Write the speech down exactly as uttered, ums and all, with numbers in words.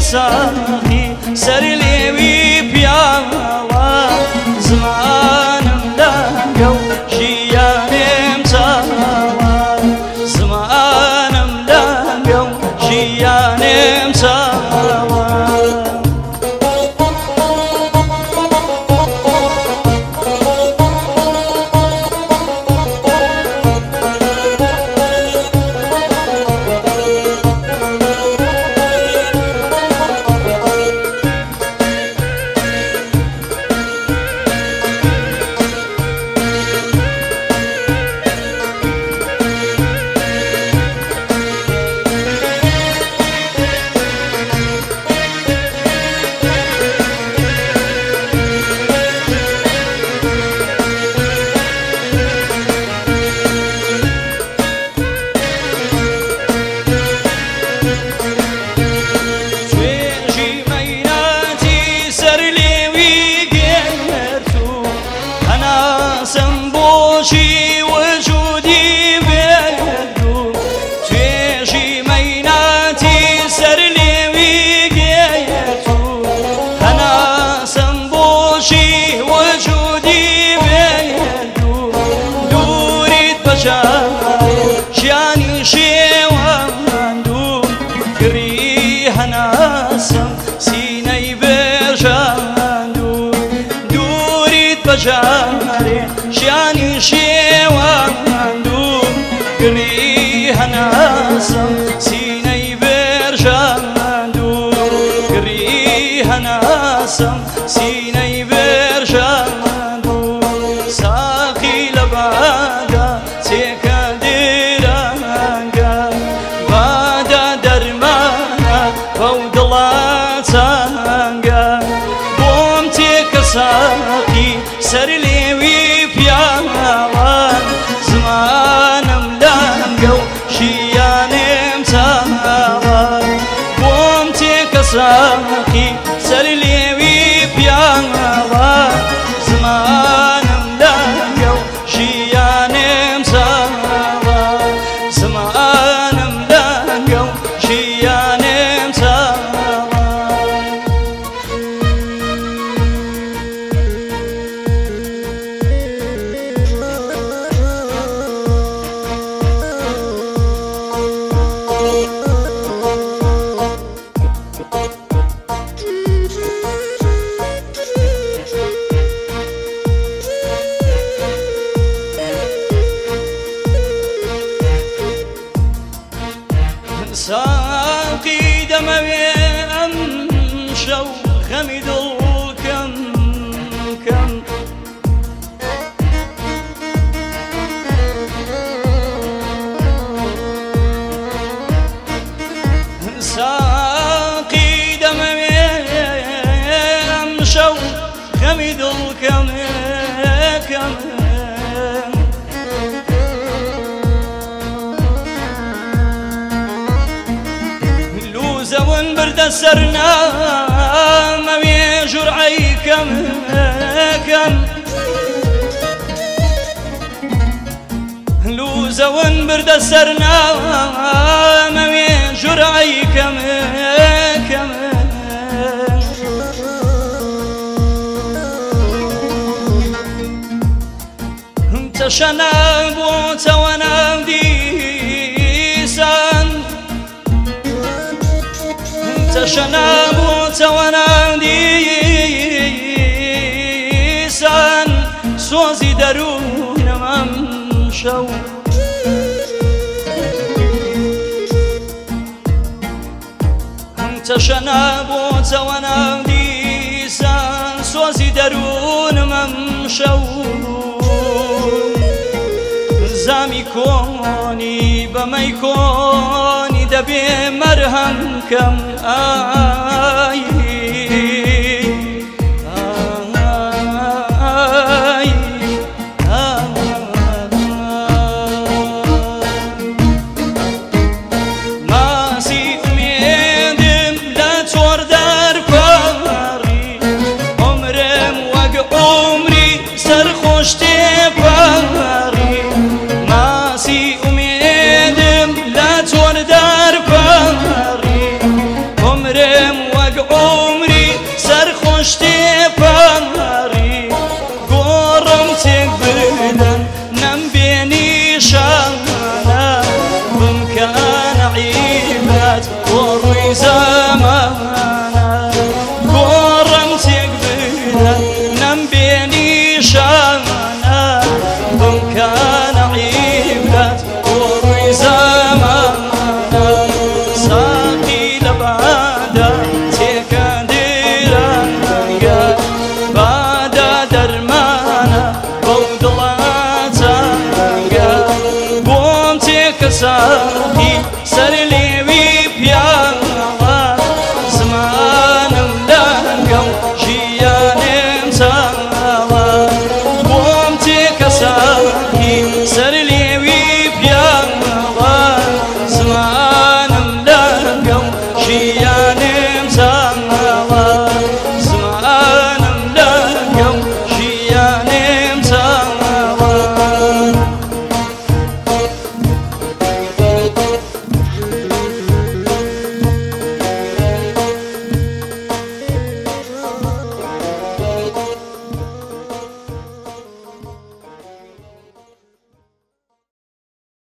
ساقی سەر لێوی پیاوە زمانم لەگەڵ ژیانێم چاوە زمانم لەگەڵ ژیانێم چاوە شي وجودي بيدو تويجي ميناتي سر لي وقيتو أنا سنبوشي وجودي بيدو دوريت بشاري شياني شيواندو كريها ناسم سيني برجاندو دوريت بشاري شياني شيواندو قريها ناسم سيني برجاندو قريها ناسم سيني برجاندو ساقي لبادا سيكا ديرانقا بادا درمانا فودلاتانقا بومتك ساقي سر ليوي زمانم لەگەڵ ژیانێم چاوە بۆم تێکە ساقی سەر لێوی پیاوە زمانم لەگەڵ ژیانێم چاوە زمانم لەگەڵ ژیانێم چاوە ساقي دموي أمشو خمد الكم كم ساقي دموي أمشو خمد الكم كم زون برد سرنا ما جرعي كم كم لو زون برد سرنا ما جرعي كم كم انت شناب وتوانا ديسان شناب وتوانا ديسان سوزي درون ممشو انت شناب وتوانا ديسان سوزي درون ممشو زامي كوني بما يكوني دبي مرهم كم آي آي ماسي أميدم لا توردر باري عمرم وق عمري سرخوشتي باري ماسي أميدم لا توردر باري عمرم بمكان عيبات وروي زمانا قرمتك بنا نم بيني شانا بمكان عيبات وروي زمانا ساقي لبعدا تكاديرانيا بعدا درمانا بودلاتانيا قومتك ساقي سر ليوي